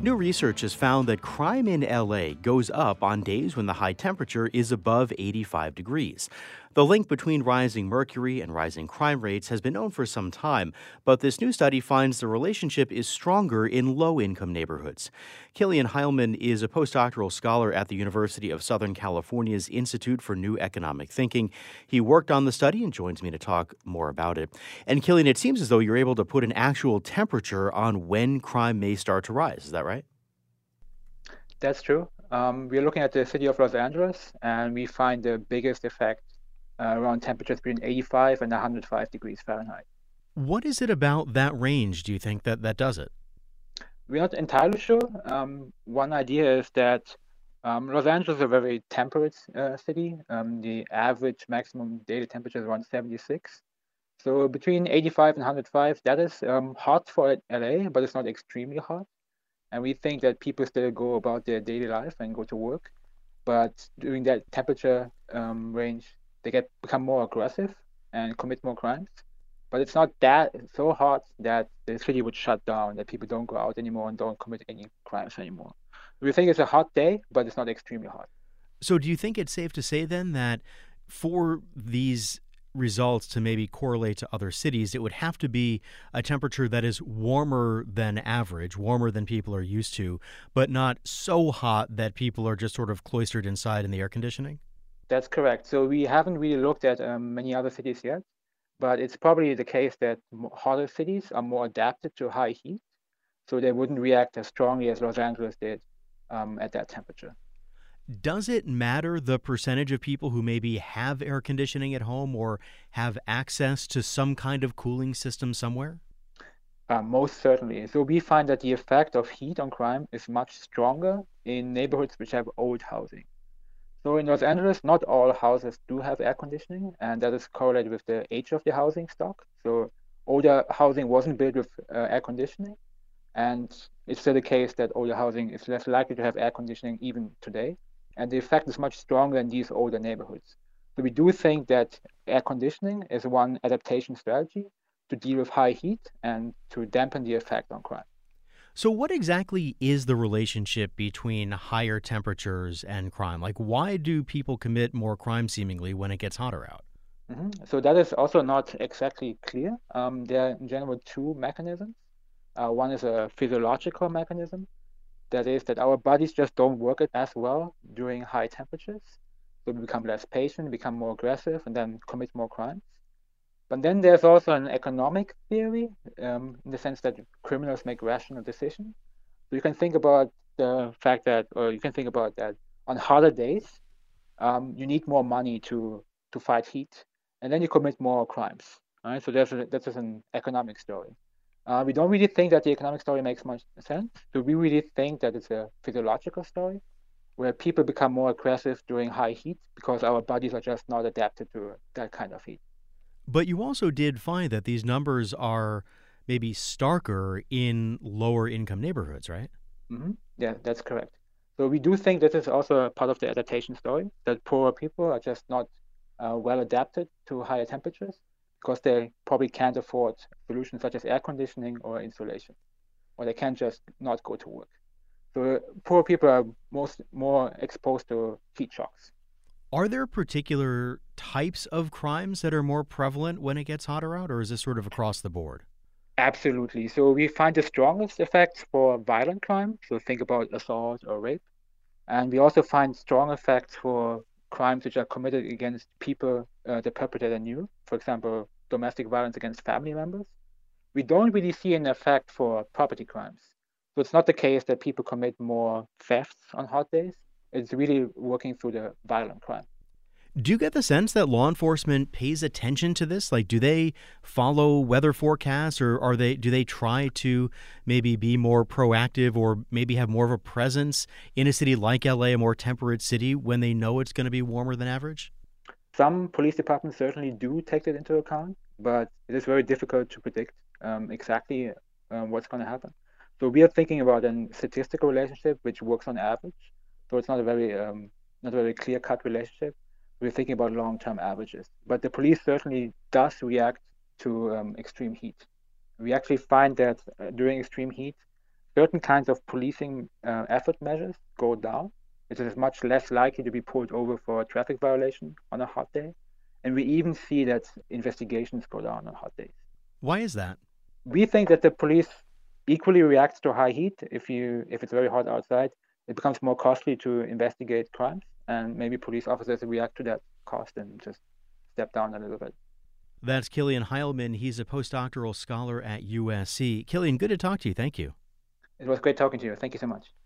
New research has found that crime in LA goes up on days when the high temperature is above 85 degrees. The link between rising mercury and rising crime rates has been known for some time, but this new study finds the relationship is stronger in low income neighborhoods. Killian Heilman is a postdoctoral scholar at the University of Southern California's Institute for New Economic Thinking. He worked on the study and joins me to talk more about it. And Killian, it seems as though you're able to put an actual temperature on when crime may start to rise. Is that right? That's true. We're looking at the city of Los Angeles, and we find the biggest effect around temperatures between 85 and 105 degrees Fahrenheit. What is it about that range, do you think, that does it? We're not entirely sure. One idea is that Los Angeles is a very temperate city. The average maximum daily temperature is around 76. So between 85 and 105, that is hot for LA, but it's not extremely hot. And we think that people still go about their daily life and go to work. But during that temperature range, they become more aggressive and commit more crimes. But it's not that so hot that the city would shut down, that people don't go out anymore and don't commit any crimes anymore. We think it's a hot day, but it's not extremely hot. So, do you think it's safe to say then that for these results to maybe correlate to other cities, it would have to be a temperature that is warmer than average, warmer than people are used to, but not so hot that people are just sort of cloistered inside in the air conditioning? That's correct. So we haven't really looked at many other cities yet, but it's probably the case that hotter cities are more adapted to high heat, so they wouldn't react as strongly as Los Angeles did at that temperature. Does it matter the percentage of people who maybe have air conditioning at home or have access to some kind of cooling system somewhere? Most certainly. So we find that the effect of heat on crime is much stronger in neighborhoods which have old housing. So in Los Angeles, not all houses do have air conditioning, and that is correlated with the age of the housing stock. So older housing wasn't built with air conditioning, and it's still the case that older housing is less likely to have air conditioning even today. And the effect is much stronger in these older neighborhoods. So we do think that air conditioning is one adaptation strategy to deal with high heat and to dampen the effect on crime. So, what exactly is the relationship between higher temperatures and crime? Like, why do people commit more crime seemingly when it gets hotter out? So that is also not exactly clear. There are in general two mechanisms. One is a physiological mechanism. That is that our bodies just don't work as well during high temperatures. So we become less patient, become more aggressive, and then commit more crimes. But then there's also an economic theory in the sense that criminals make rational decisions. So you can think about the fact that, or you can think about that on hotter days, you need more money to fight heat, and then you commit more crimes. Right? So that's just an economic story. We don't really think that the economic story makes much sense. So we really think that it's a physiological story where people become more aggressive during high heat because our bodies are just not adapted to that kind of heat. But you also did find that these numbers are maybe starker in lower income neighborhoods, right? Yeah, that's correct. So we do think this is also a part of the adaptation story, that poorer people are just not well adapted to higher temperatures because they probably can't afford solutions such as air conditioning or insulation, or they can't just not go to work. So poor people are more exposed to heat shocks. Are there particular types of crimes that are more prevalent when it gets hotter out, or is this sort of across the board? Absolutely. So we find the strongest effects for violent crime. So think about assault or rape. And we also find strong effects for crimes which are committed against people the perpetrator knew. For example, domestic violence against family members. We don't really see an effect for property crimes. So it's not the case that people commit more thefts on hot days. It's really working through the violent crime. Do you get the sense that law enforcement pays attention to this? Like, do they follow weather forecasts, or do they try to maybe be more proactive, or maybe have more of a presence in a city like LA, a more temperate city, when they know it's going to be warmer than average? Some police departments certainly do take that into account, but it is very difficult to predict exactly what's going to happen. So we are thinking about a statistical relationship which works on average. So it's not a very clear-cut relationship. We're thinking about long-term averages. But the police certainly does react to extreme heat. We actually find that during extreme heat, certain kinds of policing effort measures go down. It is much less likely to be pulled over for a traffic violation on a hot day. And we even see that investigations go down on hot days. Why is that? We think that the police equally reacts to high heat. If it's very hot outside, it becomes more costly to investigate crimes, and maybe police officers react to that cost and just step down a little bit. That's Kilian Heilman. He's a postdoctoral scholar at USC. Kilian, good to talk to you. Thank you. It was great talking to you. Thank you so much.